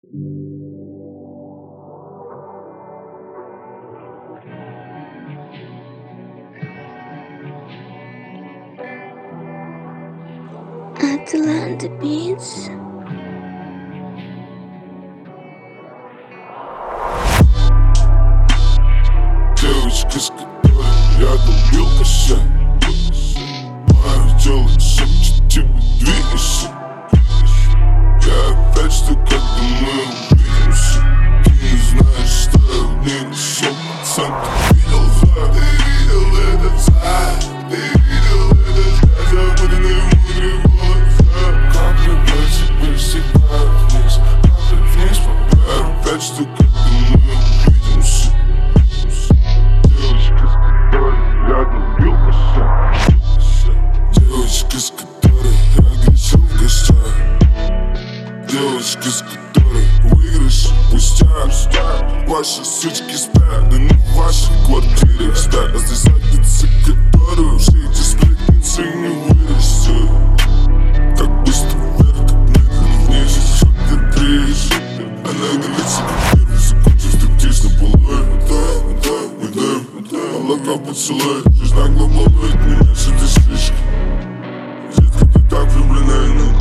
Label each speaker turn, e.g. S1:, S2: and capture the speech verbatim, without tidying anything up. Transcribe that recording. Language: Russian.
S1: Atlanta Beats.
S2: Девочка, с которой рядом бил косяк, моя делает шепчет тебе двигайся. Я опять жду, когда мы увидимся. Ты не знаешь, что я в ней на сто процентов видел взгляд. Ты видел этот взгляд, ты видел этот взгляд, запутанные внутри глаза. Капли по тебе стекают вниз, капли вниз по мне. Я опять жду, когда мы увидимся. Девочка, с которой рядом бил косяк, девочка, с которой я грешил в гостях, девочка, с которой выигрыш пустяк. Ваши сучки спят, но не в вашей квартире, кстати. А здесь задница, которую все эти сплетницы не вырастет. Так быстро вверх, как медленно вниз, еще терпишь. Она говорится, как первый, закончив стриптиз на полу. Молока поцелуй, жизнь нагло балует меня, что ты слишком. Детка, ты так влюблена, и ну